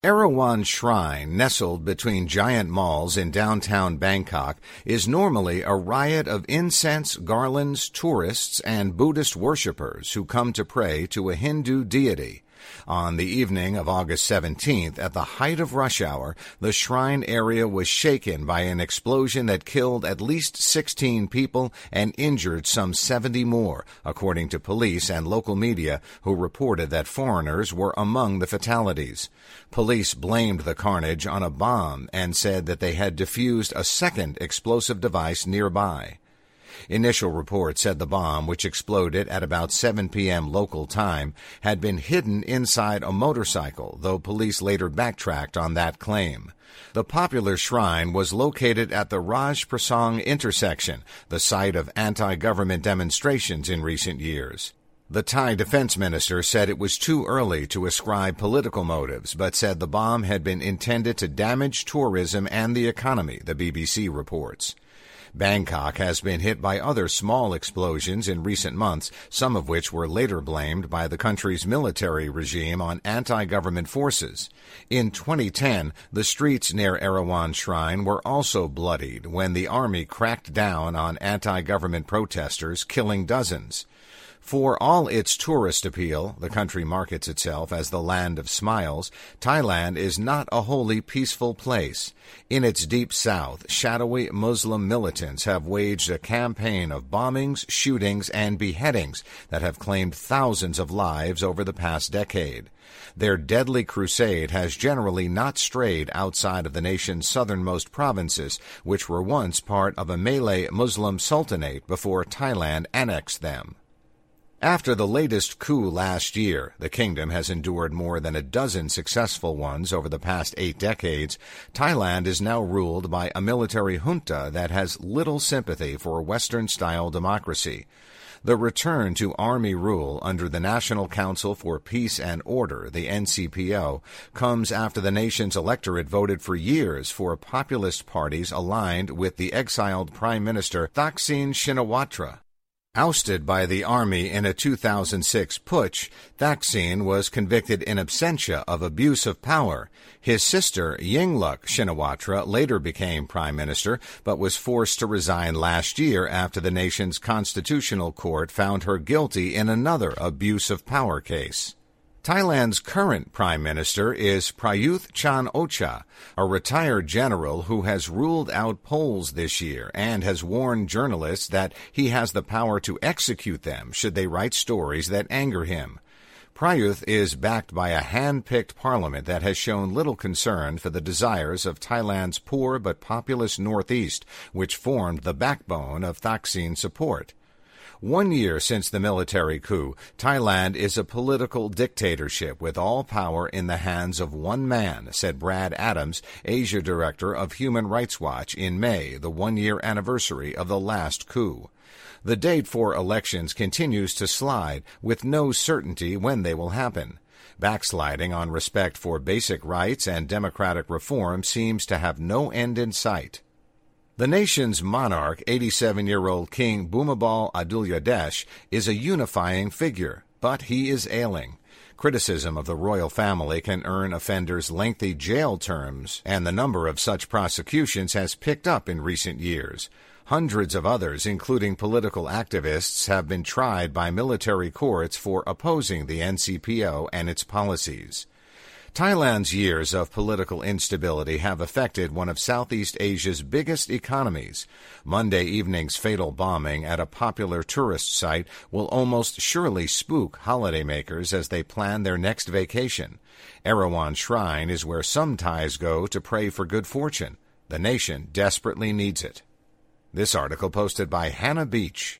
Erawan Shrine, nestled between giant malls in downtown Bangkok, is normally a riot of incense, garlands, tourists, and Buddhist worshippers who come to pray to a Hindu deity. On the evening of August 17th, at the height of rush hour, the shrine area was shaken by an explosion that killed at least 16 people and injured some 70 more, according to police and local media, who reported that foreigners were among the fatalities. Police blamed the carnage on a bomb and said that they had defused a second explosive device nearby. Initial reports said the bomb, which exploded at about 7 p.m. local time, had been hidden inside a motorcycle, though police later backtracked on that claim. The popular shrine was located at the Raj Prasang intersection, the site of anti-government demonstrations in recent years. The Thai defense minister said it was too early to ascribe political motives, but said the bomb had been intended to damage tourism and the economy, the BBC reports. Bangkok has been hit by other small explosions in recent months, some of which were later blamed by the country's military regime on anti-government forces. In 2010, the streets near Erawan Shrine were also bloodied when the army cracked down on anti-government protesters, killing dozens. For all its tourist appeal, the country markets itself as the land of smiles, Thailand is not a wholly peaceful place. In its deep south, shadowy Muslim militants have waged a campaign of bombings, shootings, and beheadings that have claimed thousands of lives over the past decade. Their deadly crusade has generally not strayed outside of the nation's southernmost provinces, which were once part of a Malay Muslim sultanate before Thailand annexed them. After the latest coup last year, the kingdom has endured more than a dozen successful ones over the past 8 decades. Thailand is now ruled by a military junta that has little sympathy for Western-style democracy. The return to army rule under the National Council for Peace and Order, the NCPO, comes after the nation's electorate voted for years for populist parties aligned with the exiled Prime Minister Thaksin Shinawatra. Ousted by the army in a 2006 putsch, Thaksin was convicted in absentia of abuse of power. His sister, Yingluck Shinawatra, later became prime minister, but was forced to resign last year after the nation's constitutional court found her guilty in another abuse of power case. Thailand's current prime minister is Prayuth Chan-o-cha, a retired general who has ruled out polls this year and has warned journalists that he has the power to execute them should they write stories that anger him. Prayuth is backed by a hand-picked parliament that has shown little concern for the desires of Thailand's poor but populous northeast, which formed the backbone of Thaksin's support. 1 year since the military coup, Thailand is a political dictatorship with all power in the hands of one man, said Brad Adams, Asia Director of Human Rights Watch, in May, the 1-year anniversary of the last coup. The date for elections continues to slide, with no certainty when they will happen. Backsliding on respect for basic rights and democratic reform seems to have no end in sight. The nation's monarch, 87-year-old King Bhumibol Adulyadej, is a unifying figure, but he is ailing. Criticism of the royal family can earn offenders lengthy jail terms, and the number of such prosecutions has picked up in recent years. Hundreds of others, including political activists, have been tried by military courts for opposing the NCPO and its policies. Thailand's years of political instability have affected one of Southeast Asia's biggest economies. Monday evening's fatal bombing at a popular tourist site will almost surely spook holidaymakers as they plan their next vacation. Erawan Shrine is where some Thais go to pray for good fortune. The nation desperately needs it. This article posted by Hannah Beach.